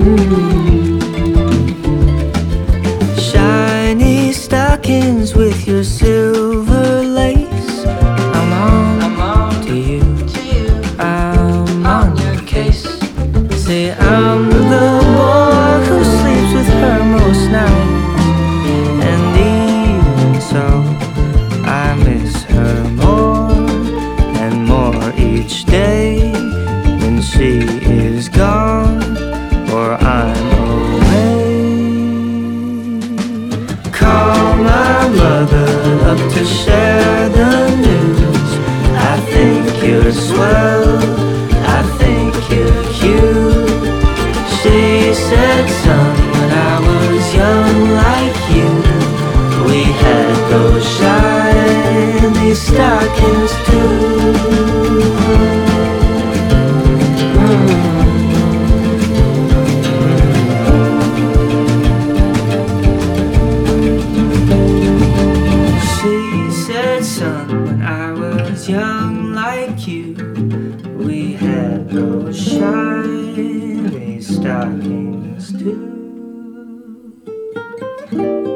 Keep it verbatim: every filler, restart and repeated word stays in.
Shiny stockings with your silver lace. I'm on, I'm on to you. To you. I'm on your case. Say I'm the boy who sleeps with her most nights, and even so, I miss her more and more each day when she is gone or I'm away. Call my mother up to share the news. I think you're swell, I think you're cute. She said, son, when I was young like you, we had those shiny stockings too. She said, son, when I was young like you, we had those shiny stockings too.